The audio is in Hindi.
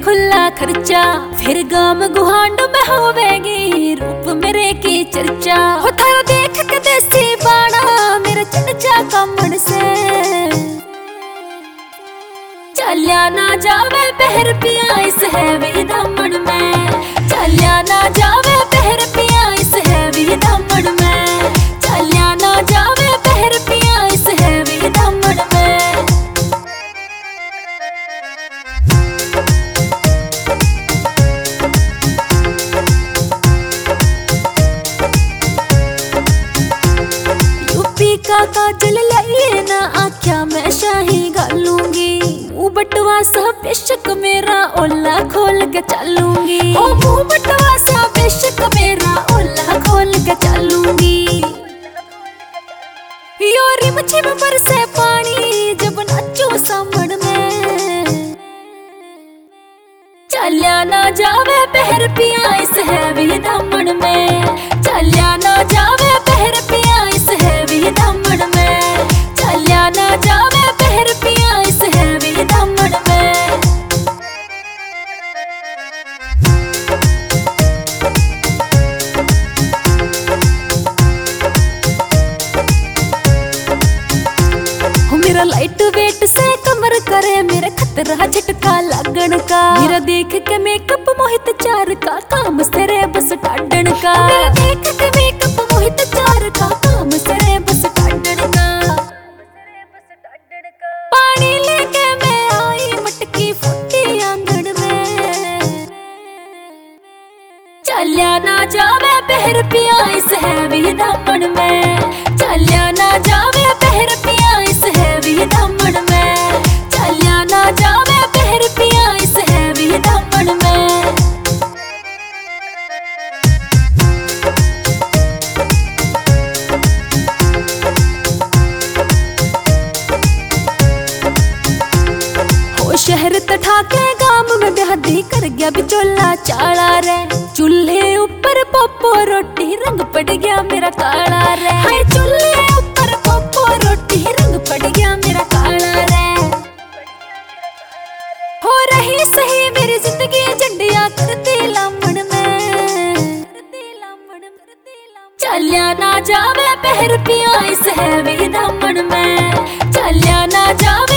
खुला खर्चा, फिर गाम गुहांड में होवेगी रूप मेरे की चर्चा। हो थारो देख के देसी बाणा मेरा चर्चा कमण से, चलिया ना जावे पहर पिया इस हैवी दामन में, चलिया ना जावे पहर पिया इस हैवी दामन में, चलिया ना जावे पहर पिया इस हैवी दामन में। यूपी का काजल लाइए ना आख्या मैं शाही गालूंगी, बटवा सा बेशक मेरा ओला खोल के चलूंगी। ओ मुंह बटवा सा बेशक मेरा ओला खोल के चलूंगी। योरी मच्छी में बरसे पानी जब नाचू सामण में, चलिया ना जावे पहर पिया इस हैवी दामन में, चलिया ना जावे पहर पिया इस हैवी दामन में, चलिया ना जावे पहर पिया इस हैवी दामन में। मेरा लाइट वेट से कमर करे मेरा खतरा झटका लगन का, मेरा देख के मेकअप मोहित चार का काम सरे बस टाडन का, मेरा देख के मेकअप मोहित चार का काम सरे बस टाडन का। पानी लेके मैं आई मटकी फुटी आंगन में, चलिया ना जावे पहर पिया इस हैवी दामन में, चलिया ना जावे पहर पिया इस हैवी दामन में, चलिया ना जावे पहर पिया इस हैवी दामन में। हो शहर तठा के गांव में बेहदी कर गया बिचोला चाला रे, चूल्हे ऊपर पोपो रोटी रंग पड़ गया मेरा काला रे, हाय चूल्हे ऊपर पोपो रोटी रंग पड़ गया मेरा काला रे। हो रही सही मेरी जिंदगी झंडिया करती लामण में, चलिया ना जावे पहर पिया इस हैवी दामन में, चलिया ना जावे